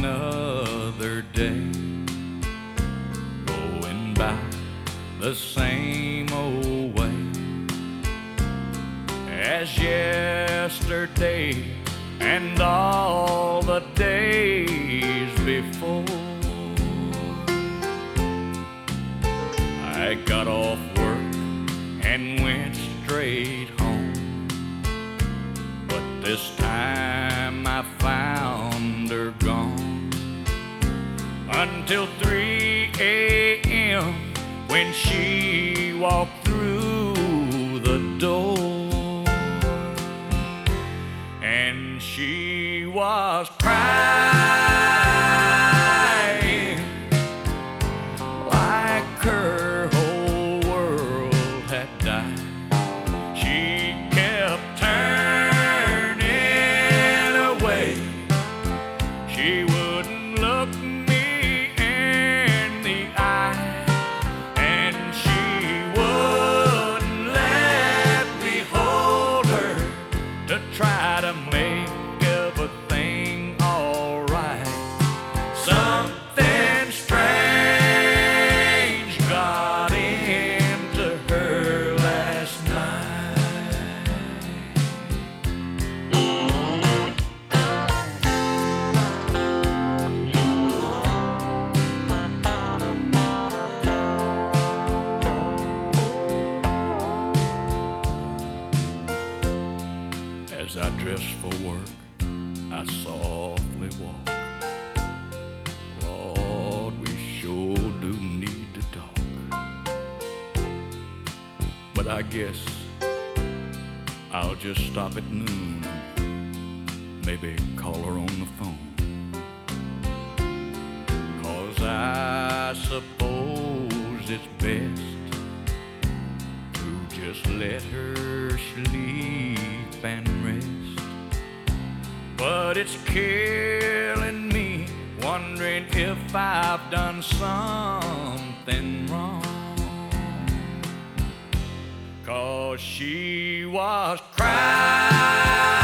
another day, going by the same old way as yesterday and all the days before. I got off work and went straight home, but this time I found her gone until 3 a.m. when she walked through the door, and she was crying like her whole world had died. She kept turning away. She wouldn't look me in the eye, and she wouldn't let me hold her to try to make everything alright. Something strange got into her last night. As I dressed for work, I softly walk. Lord, we sure do need to talk, but I guess I'll just stop at noon and maybe call her on the phone. 'Cause I suppose it's best to just let her sleep and rest. But it's killing me, wondering if I've done something wrong. 'Cause she was crying